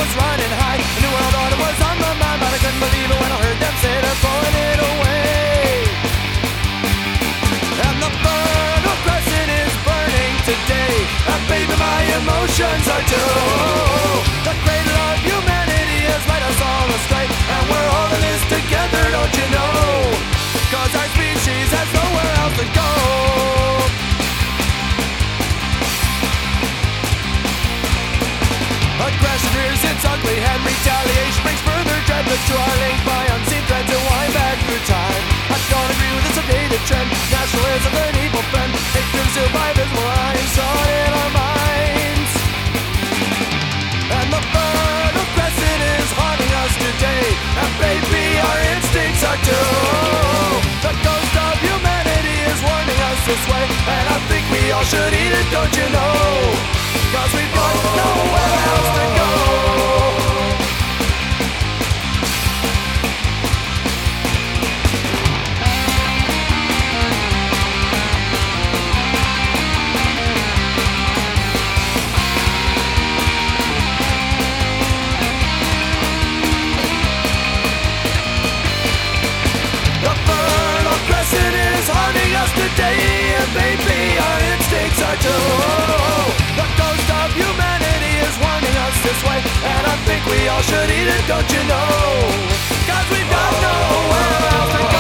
was running high. A new world order was on my mind, but I couldn't believe it when I heard them say they're throwing it away. And the Fertile Crescent is burning today, and baby, my emotions are too. The cradle of humanity has led us all astray, and we're all in this together, don't you know? 'Cause our species has nowhere else to go. Aggression rears its ugly head, retaliation brings further dread, but you are linked by unseen threads that wind back through time. I don't agree with this updated trend. Nationalism, an evil friend, ignorance still by visible lines, drawn in our minds. And the Fertile Crescent is haunting us today, and baby, our instincts are too. The ghost of humanity is warning us this way, and I think we all should eat it, don't you know? 'Cause we don't know where else to go. The Fertile Crescent is haunting us today, and baby, our instincts are too. The ghost of humanity is warning us this way, and I think we all should eat it, don't you know? 'Cause we've got nowhere else to go.